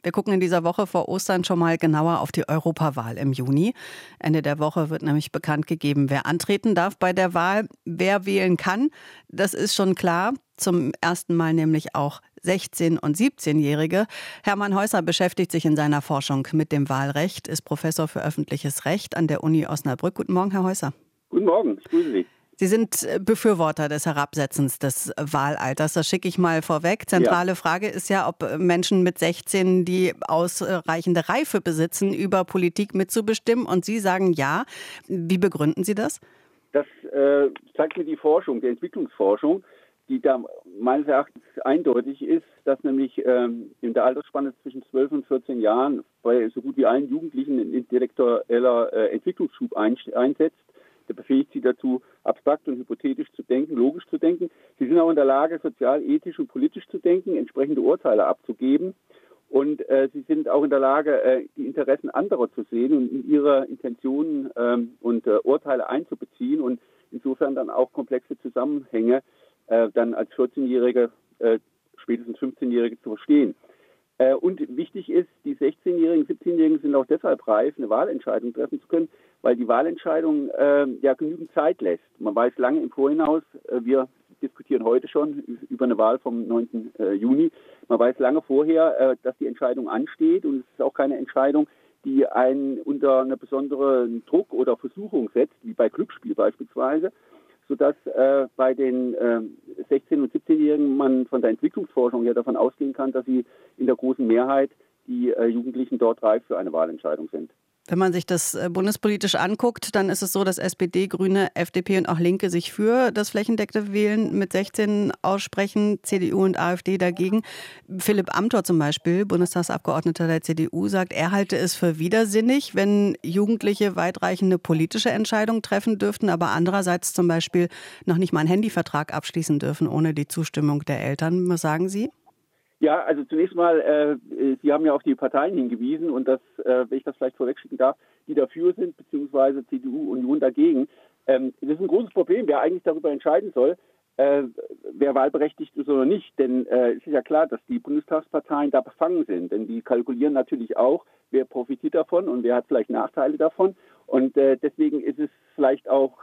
Wir gucken in dieser Woche vor Ostern schon mal genauer auf die Europawahl im Juni. Ende der Woche wird nämlich bekannt gegeben, wer antreten darf bei der Wahl. Wer wählen kann, das ist schon klar. Zum ersten Mal nämlich auch 16- und 17-Jährige. Hermann Häuser beschäftigt sich in seiner Forschung mit dem Wahlrecht, ist Professor für öffentliches Recht an der Uni Osnabrück. Guten Morgen, Herr Häuser. Guten Morgen, ich grüße Sie. Sie sind Befürworter des Herabsetzens des Wahlalters. Das schicke ich mal vorweg. Zentrale Frage ist ja, ob Menschen mit 16 die ausreichende Reife besitzen, über Politik mitzubestimmen. Und Sie sagen ja. Wie begründen Sie das? Das zeigt mir die Forschung, die Entwicklungsforschung, die da meines Erachtens eindeutig ist, dass nämlich in der Altersspanne zwischen 12 und 14 Jahren bei so gut wie allen Jugendlichen ein intellektueller Entwicklungsschub einsetzt. Der befähigt sie dazu, abstrakt und hypothetisch zu denken, logisch zu denken. Sie sind auch in der Lage, sozial, ethisch und politisch zu denken, entsprechende Urteile abzugeben. Und sie sind auch in der Lage, die Interessen anderer zu sehen und in ihre Intentionen und Urteile einzubeziehen und insofern dann auch komplexe Zusammenhänge dann als 14-Jährige, spätestens 15-Jährige zu verstehen. Und wichtig ist, die 16-Jährigen, 17-Jährigen sind auch deshalb reif, eine Wahlentscheidung treffen zu können, weil die Wahlentscheidung ja genügend Zeit lässt. Man weiß lange im Vorhinaus, wir diskutieren heute schon über eine Wahl vom 9. Juni, man weiß lange vorher, dass die Entscheidung ansteht, und es ist auch keine Entscheidung, die einen unter einen besonderen Druck oder Versuchung setzt, wie bei Glücksspiel beispielsweise, sodass bei den 16- und 17-Jährigen man von der Entwicklungsforschung her davon ausgehen kann, dass sie in der großen Mehrheit die Jugendlichen dort reif für eine Wahlentscheidung sind. Wenn man sich das bundespolitisch anguckt, dann ist es so, dass SPD, Grüne, FDP und auch Linke sich für das flächendeckende Wählen mit 16 aussprechen, CDU und AfD dagegen. Philipp Amthor zum Beispiel, Bundestagsabgeordneter der CDU, sagt, er halte es für widersinnig, wenn Jugendliche weitreichende politische Entscheidungen treffen dürften, aber andererseits zum Beispiel noch nicht mal einen Handyvertrag abschließen dürfen ohne die Zustimmung der Eltern. Was sagen Sie? Ja, also zunächst mal, Sie haben ja auf die Parteien hingewiesen, und das, wenn ich das vielleicht vorwegschicken darf, die dafür sind, beziehungsweise CDU, Union dagegen. Das ist ein großes Problem, wer eigentlich darüber entscheiden soll, wer wahlberechtigt ist oder nicht. Denn es ist ja klar, dass die Bundestagsparteien da befangen sind, denn die kalkulieren natürlich auch, wer profitiert davon und wer hat vielleicht Nachteile davon. Und deswegen ist es vielleicht auch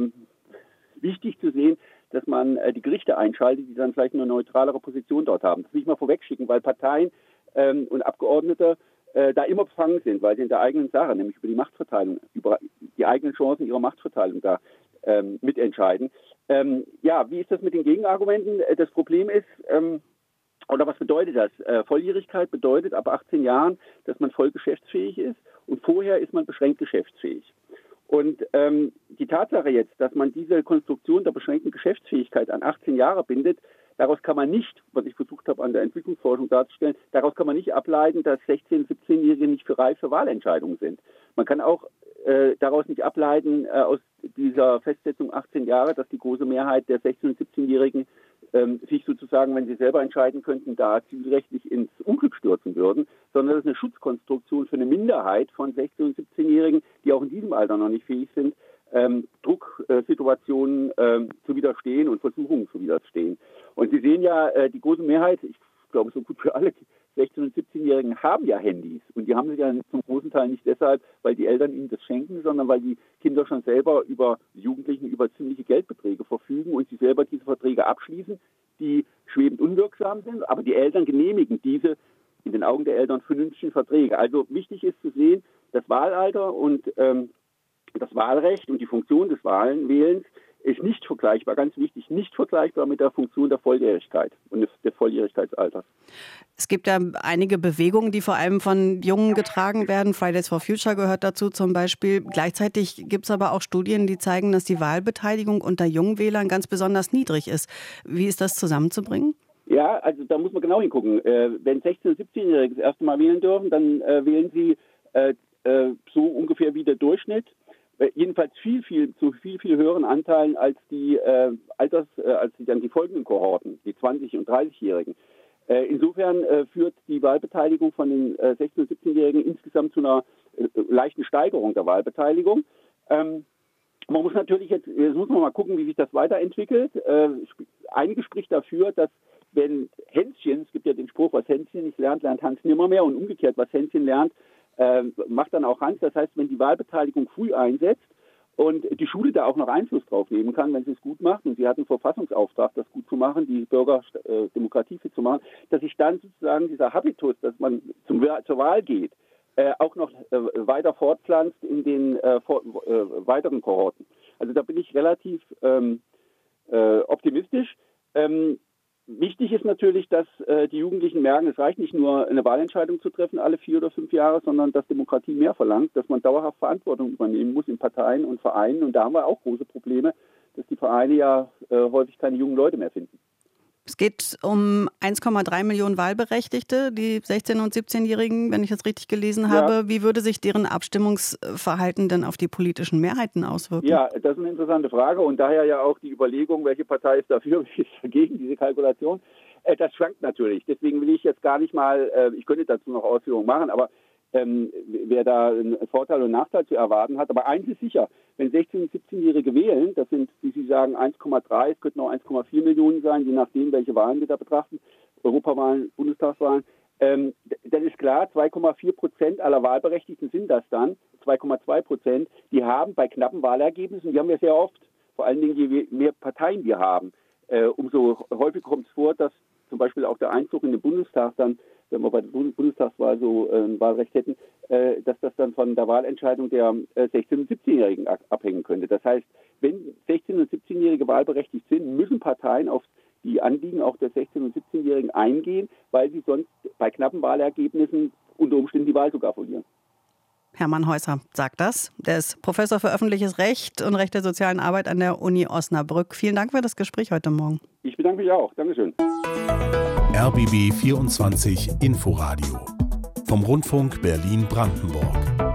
wichtig zu sehen, dass man die Gerichte einschaltet, die dann vielleicht eine neutralere Position dort haben. Das will ich mal vorwegschicken, weil Parteien und Abgeordnete da immer befangen sind, weil sie in der eigenen Sache, nämlich über die Machtverteilung, über die eigenen Chancen ihrer Machtverteilung da mitentscheiden. Ja, wie ist das mit den Gegenargumenten? Das Problem ist, oder was bedeutet das? Volljährigkeit bedeutet ab 18 Jahren, dass man voll geschäftsfähig ist, und vorher ist man beschränkt geschäftsfähig. Und die Tatsache jetzt, dass man diese Konstruktion der beschränkten Geschäftsfähigkeit an 18 Jahre bindet, daraus kann man nicht, was ich versucht habe an der Entwicklungsforschung darzustellen, daraus kann man nicht ableiten, dass 16-, 17-Jährige nicht für reife Wahlentscheidungen sind. Man kann auch daraus nicht ableiten, aus dieser Festsetzung 18 Jahre, dass die große Mehrheit der 16- und 17-Jährigen sich sozusagen, wenn sie selber entscheiden könnten, da zivilrechtlich ins Unglück stürzen würden, sondern das ist eine Schutzkonstruktion für eine Minderheit von 16- und 17-Jährigen, die auch in diesem Alter noch nicht fähig sind, Drucksituationen zu widerstehen und Versuchungen zu widerstehen. Und Sie sehen ja, die große Mehrheit, ich glaube so gut für alle 16- und 17-Jährigen haben ja Handys. Und die haben sie ja zum großen Teil nicht deshalb, weil die Eltern ihnen das schenken, sondern weil die Kinder schon selber die Jugendlichen über ziemliche Geldbeträge verfügen und sie selber diese Verträge abschließen, die schwebend unwirksam sind, aber die Eltern genehmigen diese in den Augen der Eltern vernünftigen Verträge. Also wichtig ist zu sehen, das Wahlalter und das Wahlrecht und die Funktion des Wählens ist nicht vergleichbar, ganz wichtig, nicht vergleichbar mit der Funktion der Volljährigkeit und des Volljährigkeitsalters. Es gibt ja einige Bewegungen, die vor allem von Jungen getragen werden. Fridays for Future gehört dazu zum Beispiel. Gleichzeitig gibt es aber auch Studien, die zeigen, dass die Wahlbeteiligung unter jungen Wählern ganz besonders niedrig ist. Wie ist das zusammenzubringen? Ja, also da muss man genau hingucken. Wenn 16- und 17-Jährige das erste Mal wählen dürfen, dann wählen sie so ungefähr wie der Durchschnitt. Jedenfalls viel höheren Anteilen als als dann die folgenden Kohorten, die 20- und 30-Jährigen. Insofern führt die Wahlbeteiligung von den 16- und 17-Jährigen insgesamt zu einer leichten Steigerung der Wahlbeteiligung. Man muss natürlich jetzt muss man mal gucken, wie sich das weiterentwickelt. Einiges spricht dafür, dass wenn Hänschen, es gibt ja den Spruch, was Hänschen nicht lernt, lernt Hans nimmermehr, und umgekehrt, was Hänschen lernt, macht dann auch Hans. Das heißt, wenn die Wahlbeteiligung früh einsetzt und die Schule da auch noch Einfluss drauf nehmen kann, wenn sie es gut macht, und sie hat einen Verfassungsauftrag, das gut zu machen, die Bürgerdemokratie fit zu machen, dass sich dann sozusagen dieser Habitus, dass man zur Wahl geht, auch noch weiter fortpflanzt in den weiteren Kohorten. Also da bin ich relativ optimistisch. Wichtig ist natürlich, dass die Jugendlichen merken, es reicht nicht nur, eine Wahlentscheidung zu treffen alle 4 oder 5 Jahre, sondern dass Demokratie mehr verlangt, dass man dauerhaft Verantwortung übernehmen muss in Parteien und Vereinen. Und da haben wir auch große Probleme, dass die Vereine ja häufig keine jungen Leute mehr finden. Es geht um 1,3 Millionen Wahlberechtigte, die 16- und 17-Jährigen, wenn ich das richtig gelesen habe. Ja. Wie würde sich deren Abstimmungsverhalten denn auf die politischen Mehrheiten auswirken? Ja, das ist eine interessante Frage, und daher ja auch die Überlegung, welche Partei ist dafür, welche ist dagegen, diese Kalkulation. Das schwankt natürlich. Deswegen will ich jetzt gar nicht mal, ich könnte dazu noch Ausführungen machen, aber wer da einen Vorteil und Nachteil zu erwarten hat. Aber eins ist sicher, wenn 16- und 17-Jährige wählen, das sind, wie Sie sagen, 1,3, es könnten auch 1,4 Millionen sein, je nachdem, welche Wahlen wir da betrachten, Europawahlen, Bundestagswahlen, dann ist klar, 2,4% aller Wahlberechtigten sind das dann, 2,2%, die haben bei knappen Wahlergebnissen, die haben wir sehr oft, vor allen Dingen, je mehr Parteien wir haben, umso häufig kommt es vor, dass zum Beispiel auch der Einzug in den Bundestag dann, wenn wir bei der Bundestagswahl so ein Wahlrecht hätten, dass das dann von der Wahlentscheidung der 16- und 17-Jährigen abhängen könnte. Das heißt, wenn 16- und 17-Jährige wahlberechtigt sind, müssen Parteien auf die Anliegen auch der 16- und 17-Jährigen eingehen, weil sie sonst bei knappen Wahlergebnissen unter Umständen die Wahl sogar verlieren. Hermann Häuser sagt das. Der ist Professor für öffentliches Recht und Recht der sozialen Arbeit an der Uni Osnabrück. Vielen Dank für das Gespräch heute Morgen. Ich bedanke mich auch. Dankeschön. RBB 24 Inforadio vom Rundfunk Berlin-Brandenburg.